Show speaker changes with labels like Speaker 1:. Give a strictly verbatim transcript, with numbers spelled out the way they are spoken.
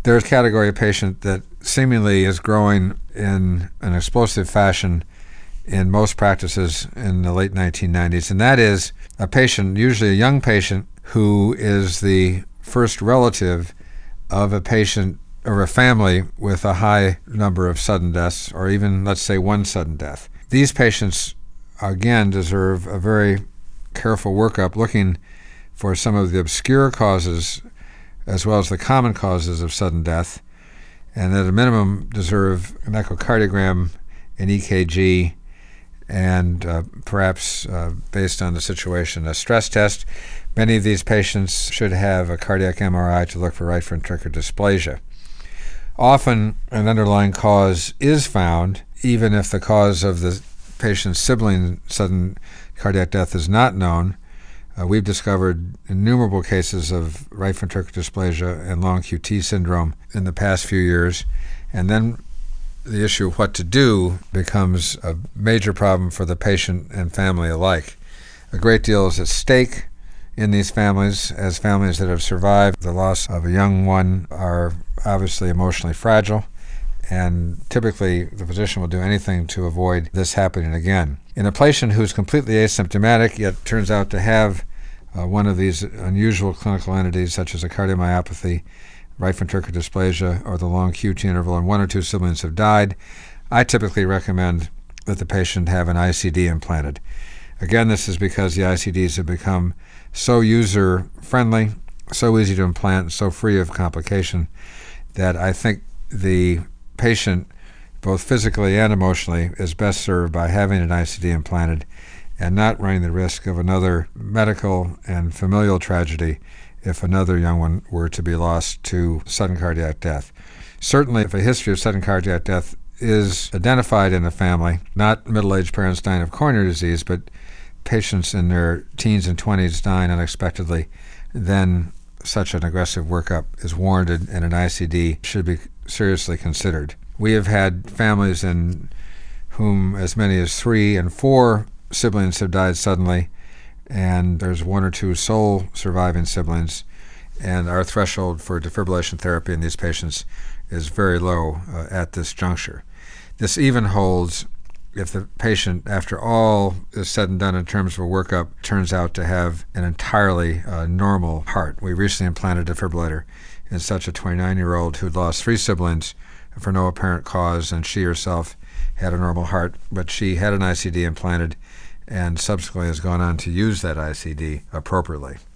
Speaker 1: There's a category of patient that seemingly is growing in an explosive fashion in most practices in the late nineteen nineties, and that is a patient, usually a young patient, who is the first relative of a patient or a family with a high number of sudden deaths, or even, let's say, one sudden death. These patients, again, deserve a very careful workup looking for some of the obscure causes as well as the common causes of sudden death, and at a minimum deserve an echocardiogram, an E K G, and uh, perhaps, uh, based on the situation, a stress test. Many of these patients should have a cardiac M R I to look for right ventricular dysplasia. Often an underlying cause is found, even if the cause of the patient's sibling sudden cardiac death is not known. Uh, we've discovered innumerable cases of right ventricular dysplasia and long Q T syndrome in the past few years, and then the issue of what to do becomes a major problem for the patient and family alike. A great deal is at stake in these families, as families that have survived the loss of a young one are obviously emotionally fragile, and typically the physician will do anything to avoid this happening again. In a patient who's completely asymptomatic yet turns out to have uh, one of these unusual clinical entities, such as a cardiomyopathy, right ventricular dysplasia, or the long Q T interval, and one or two siblings have died, I typically recommend that the patient have an I C D implanted. Again, this is because the I C Ds have become so user-friendly, so easy to implant, so free of complication, that I think the patient, both physically and emotionally, is best served by having an I C D implanted and not running the risk of another medical and familial tragedy if another young one were to be lost to sudden cardiac death. Certainly, if a history of sudden cardiac death is identified in the family, not middle-aged parents dying of coronary disease, but patients in their teens and twenties dying unexpectedly, then such an aggressive workup is warranted and an I C D should be seriously considered. We have had families in whom as many as three and four siblings have died suddenly, and there's one or two sole surviving siblings, and our threshold for defibrillation therapy in these patients is very low uh, at this juncture. This even holds if the patient, after all is said and done in terms of a workup, turns out to have an entirely uh, normal heart. We recently implanted a defibrillator in such a twenty-nine-year-old who'd lost three siblings for no apparent cause, and she herself had a normal heart, but she had an I C D implanted and subsequently has gone on to use that I C D appropriately.